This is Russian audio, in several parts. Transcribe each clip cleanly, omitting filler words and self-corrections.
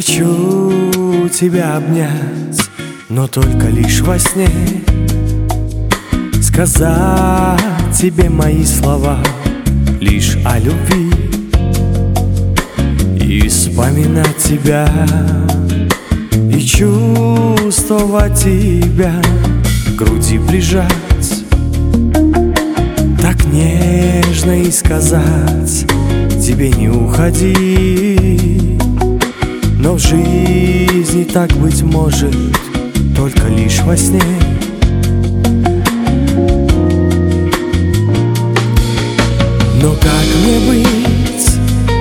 Хочу тебя обнять, но только лишь во сне, сказать тебе мои слова лишь о любви и вспоминать тебя, и чувствовать тебя, к груди прижать, так нежно и сказать тебе не уходи. Но в жизни так быть может только лишь во сне. Но как мне быть,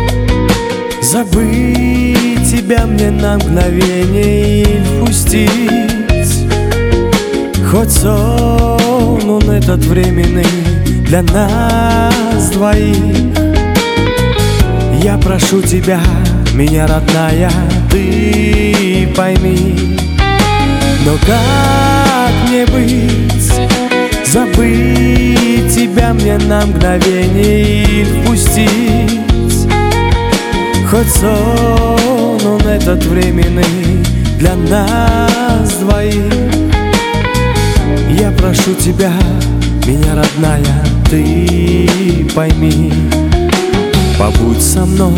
забыть тебя мне на мгновение и впустить хоть сон, он этот временный для нас двоих. Я прошу тебя, меня родная, ты пойми. Но как мне быть, забыть тебя мне на мгновение и впустить хоть сон, он этот временный для нас двоих. Я прошу тебя, меня родная, ты пойми. Побудь со мной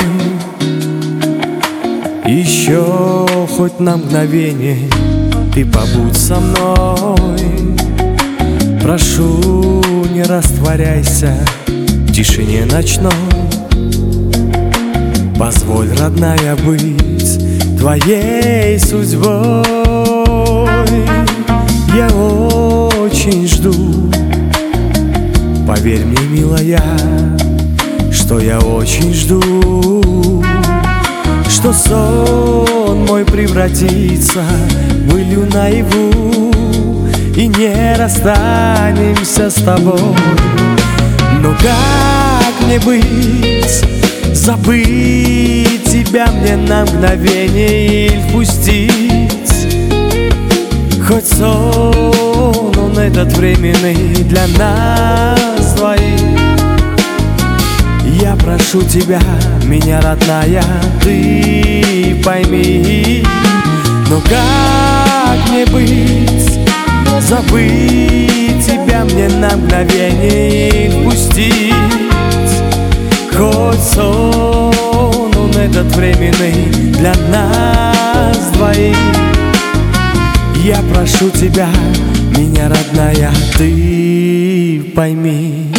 еще хоть на мгновение, ты побудь со мной. Прошу, не растворяйся в тишине ночной. Позволь, родная, быть твоей судьбой. Я очень жду, поверь мне, милая, что я очень жду, что сон мой превратится в илью наяву, и не расстанемся с тобой. Но как мне быть, забыть тебя мне на мгновение и впустить хоть сон, он этот временный для нас двоих. Я прошу тебя, меня родная, ты пойми. Но как мне быть, забыть тебя мне на мгновение и впустить хоть сон, он этот временный для нас двоих. Я прошу тебя, меня родная, ты пойми.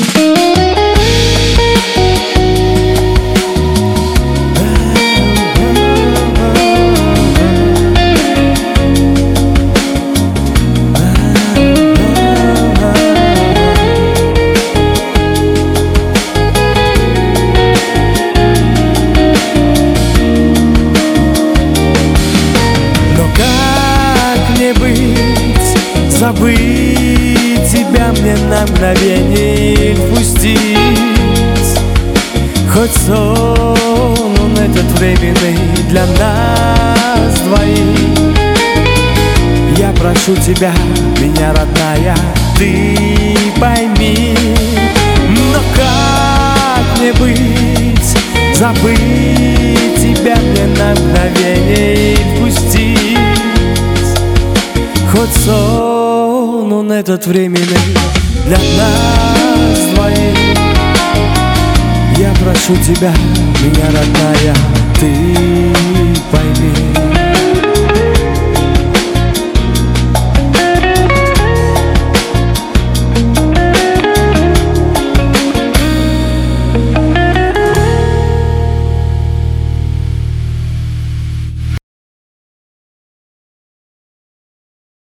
Забыть тебя мне на мгновение и впустить хоть сон, он этот временный для нас двоих. Я прошу тебя, меня родная, ты пойми. Но как мне быть, забыть тебя мне на мгновение и впустить хоть сон, он этот временный для нас двоих. Я прошу тебя, меня родная, ты